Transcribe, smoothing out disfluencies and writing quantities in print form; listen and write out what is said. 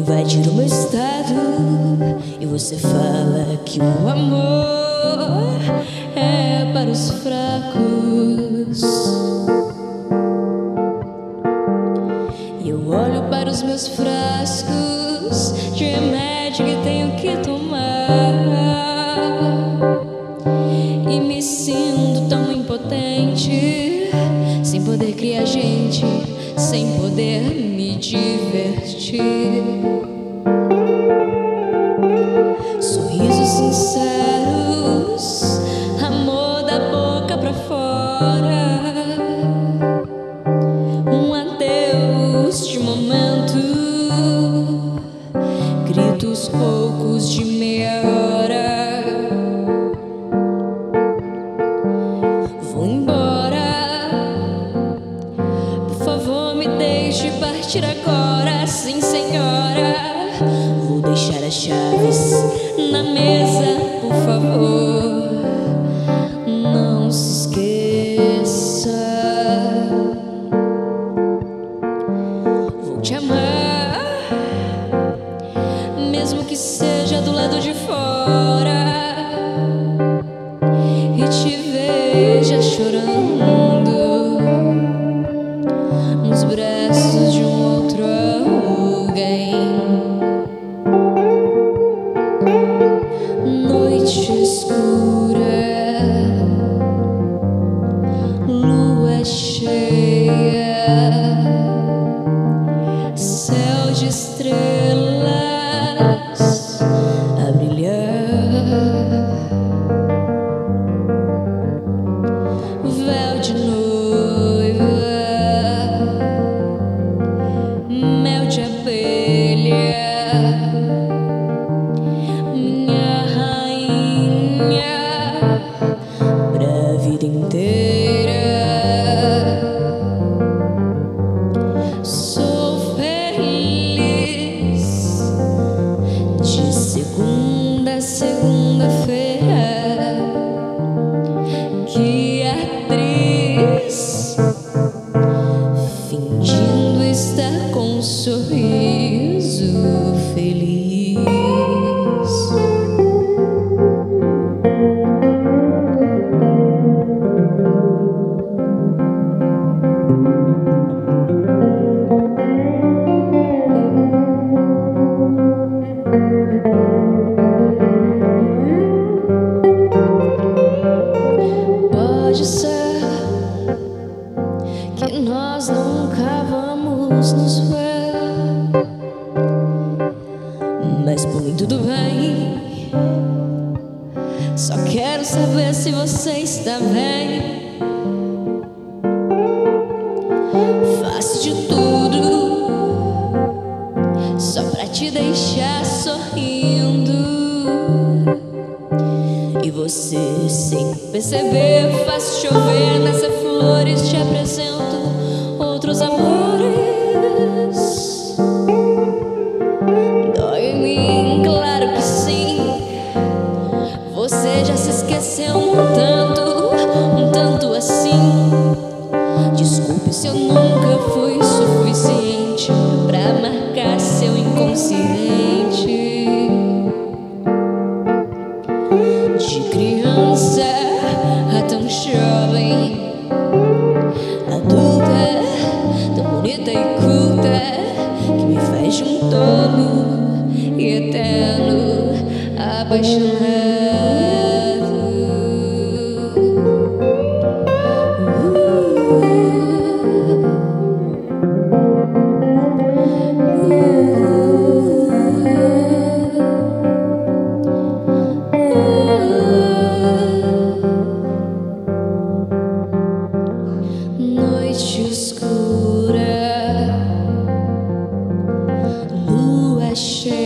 invadir o meu estado e você fala que o amor é para os fracos. E eu olho para os meus frascos de remédio que tenho que tomar e me sinto tão impotente, sem poder criar gente, sem poder me divertir. Sorrisos sinceros, amor da boca pra fora, um adeus de momento, gritos roucos de meia hora. Vou embora, por favor me deixe partir agora. Sim, senhora, vou deixar as chaves na mesa, por favor, não se esqueça. Vou te amar, mesmo que seja do lado de fora, e te veja chorando nos braços de um outro alguém. Noite escura, lua cheia, céu de estrelas a brilhar, véu de noiva, mel de abelha, minha rainha pra vida inteira. Sou feliz de segunda a segunda-feira. Que atriz fingindo estar com um sorriso feliz. Pode ser que nós nunca vamos nos ver, mas por mim tudo bem. Só quero saber se você está bem. Faço de tudo só pra te deixar sorrindo, e você, sem perceber, faz chover nessas flores. Te apresento outros amores. Dói em mim, claro que sim. Você já se esqueceu um tanto assim. Desculpe se eu nunca fui suficiente pra marcar seu inconsciente. De criança a tão jovem, adulta, tão bonita e culta, que me faz de um tolo e eterno apaixonado. Noite escura, lua cheia,